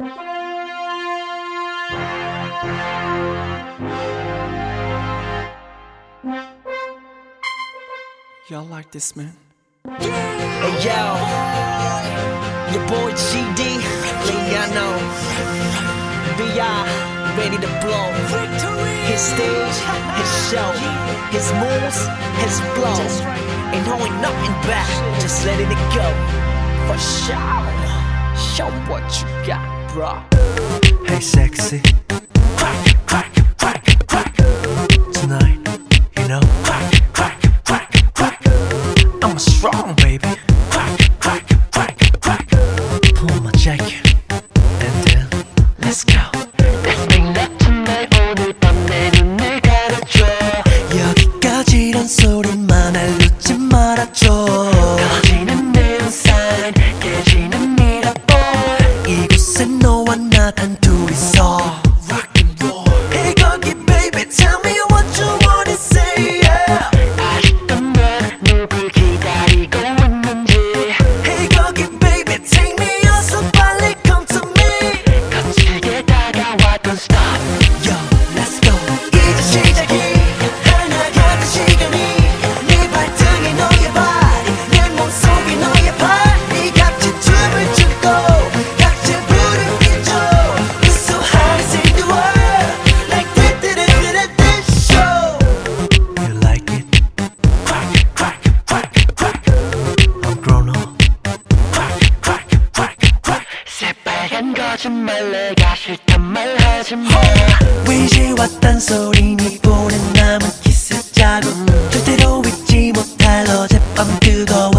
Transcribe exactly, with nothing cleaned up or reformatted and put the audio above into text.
Y'all like this, man? Hey yo, your boy G D, Leano, V I, ready to blow. His stage, his show, his moves, his flow. Ain't holding nothing back, just letting it go. For sure, show what you got, bro. Hey sexy, crack, crack, crack, crack. Tonight, you know, crack, crack, crack, crack. I'm strong, baby. Crack, crack, crack, crack. Pull my jacket, and then let's go. Let's make love tonight. 오늘 밤 내 눈을 가려줘. 여기까지란 소리만 알려지 말아줘. 커지는 neon 깨지는 미러볼. 이곳에 너와 나 단둘이서 rock and roll. Hey 거기 baby, tell me what you wanna say. Yeah. 아직도 난 누굴 기다리고 있는지. Hey 거기 baby, take me 어서 빨리 come to me. 거칠게 다가와 don't stop. Yo, let's go. 이제 시작이 하나 같은 시간이. 네 발등에 너의 body, 내 몸속에 너의 body. 같이 춤을 추고 같이 불을 켜줘. We're so high to save the world. Like this, this, this, this show. You like it? Crack, crack, crack, crack. I'm grown up. Crack, crack, crack, crack. 새빨간 거짓말 내가 싫단 말 하지 마. 위지와 딴소리니 보는 남은 키스 자국. 절대로 잊지 못할 어젯밤 뜨거운